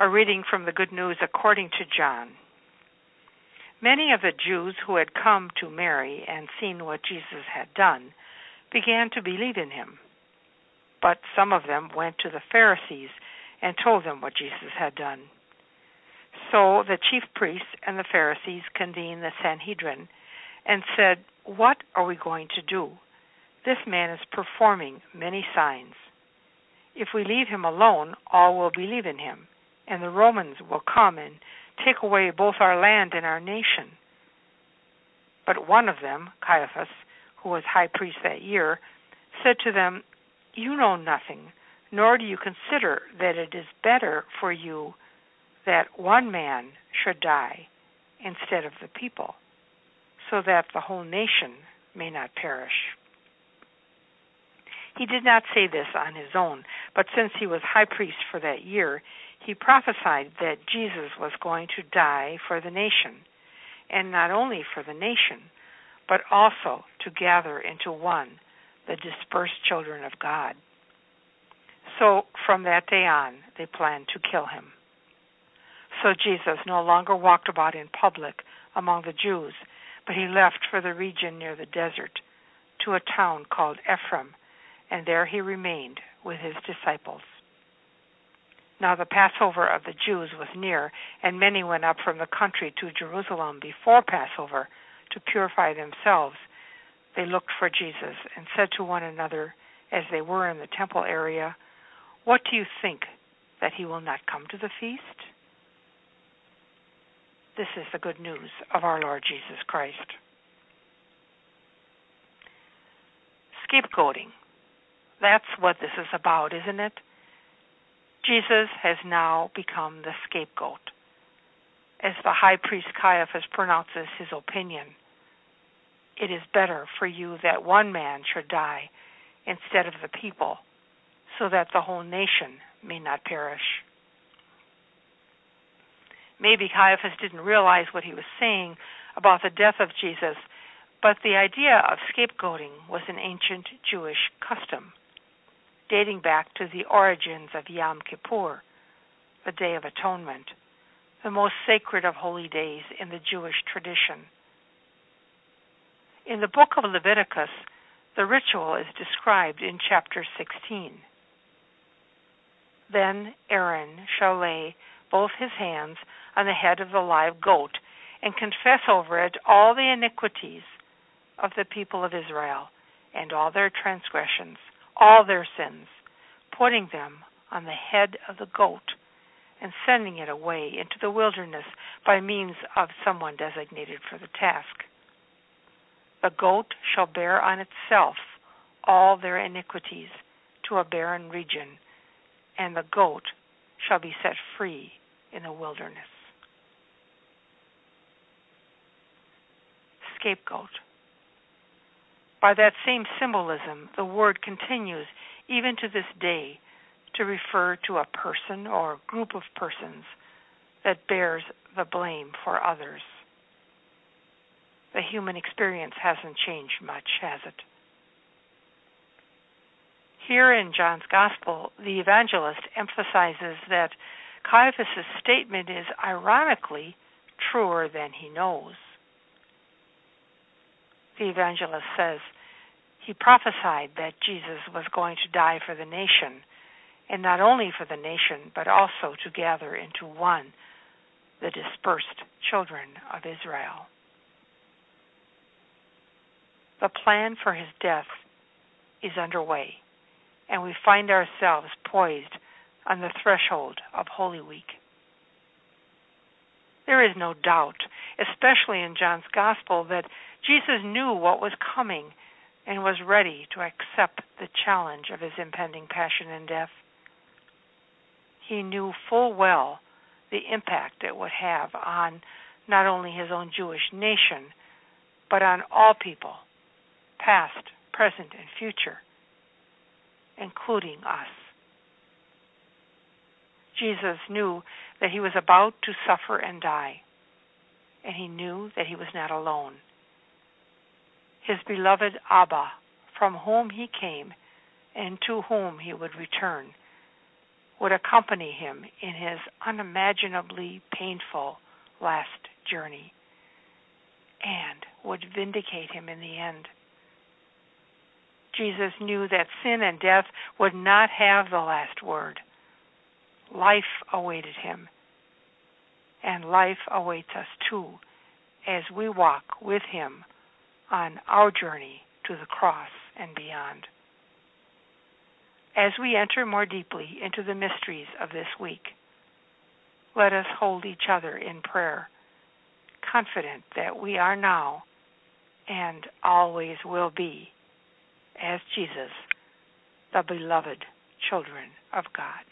A reading from the Good News according to John. Many of the Jews who had come to Mary and seen what Jesus had done began to believe in him. But some of them went to the Pharisees and told them what Jesus had done. So the chief priests and the Pharisees convened the Sanhedrin and said, "What are we going to do? This man is performing many signs. If we leave him alone, all will believe in him, and the Romans will come and take away both our land and our nation." But one of them, Caiaphas, who was high priest that year, said to them, "You know nothing, nor do you consider that it is better for you that one man should die instead of the people, so that the whole nation may not perish." He did not say this on his own, but since he was high priest for that year, he prophesied that Jesus was going to die for the nation, and not only for the nation, but also to gather into one the dispersed children of God. So from that day on, they planned to kill him. So Jesus no longer walked about in public among the Jews, but he left for the region near the desert, to a town called Ephraim, and there he remained with his disciples. Now the Passover of the Jews was near, and many went up from the country to Jerusalem before Passover to purify themselves. They looked for Jesus and said to one another as they were in the temple area, "What do you think, that he will not come to the feast?" This is the good news of our Lord Jesus Christ. Scapegoating. That's what this is about, isn't it? Jesus has now become the scapegoat. As the high priest Caiaphas pronounces his opinion, "It is better for you that one man should die instead of the people, so that the whole nation may not perish." Maybe Caiaphas didn't realize what he was saying about the death of Jesus, but the idea of scapegoating was an ancient Jewish custom, dating back to the origins of Yom Kippur, the Day of Atonement, the most sacred of holy days in the Jewish tradition. In the book of Leviticus, the ritual is described in chapter 16. "Then Aaron shall lay both his hands on the head of the live goat and confess over it all the iniquities of the people of Israel and all their transgressions, all their sins, putting them on the head of the goat and sending it away into the wilderness by means of someone designated for the task. The goat shall bear on itself all their iniquities to a barren region, and the goat shall be set free in the wilderness." Scapegoat. By that same symbolism, the word continues even to this day to refer to a person or group of persons that bears the blame for others. The human experience hasn't changed much, has it? Here in John's Gospel, the evangelist emphasizes that Caiaphas' statement is ironically truer than he knows. The evangelist says he prophesied that Jesus was going to die for the nation, and not only for the nation, but also to gather into one the dispersed children of Israel. The plan for his death is underway, and we find ourselves poised on the threshold of Holy Week. There is no doubt, especially in John's Gospel, that Jesus knew what was coming and was ready to accept the challenge of his impending passion and death. He knew full well the impact it would have on not only his own Jewish nation, but on all people, past, present, and future, including us. Jesus knew that he was about to suffer and die, and he knew that he was not alone. His beloved Abba, from whom he came and to whom he would return, would accompany him in his unimaginably painful last journey and would vindicate him in the end. Jesus knew that sin and death would not have the last word. Life awaited him, and life awaits us too as we walk with him on our journey to the cross and beyond. As we enter more deeply into the mysteries of this week, let us hold each other in prayer, confident that we are now and always will be, as Jesus, the beloved children of God.